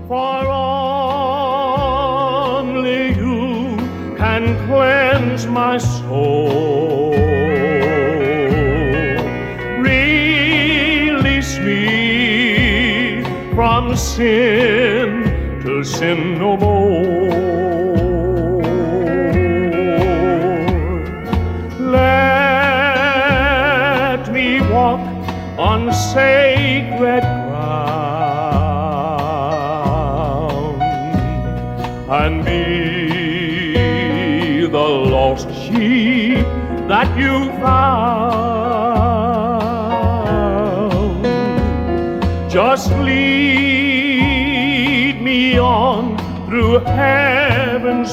for only you can cleanse my soul. Release me from sin to sin no more. Let me walk on sacred ground and be the lost sheep that you found. Just lead me on through heaven's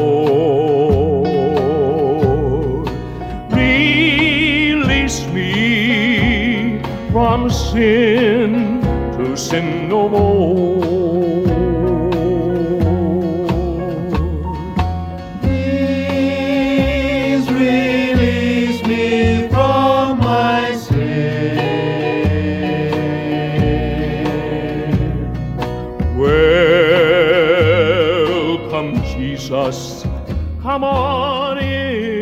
door. Release me from sin to sin no more. Please release me from my sin. Welcome, Jesus, come on in.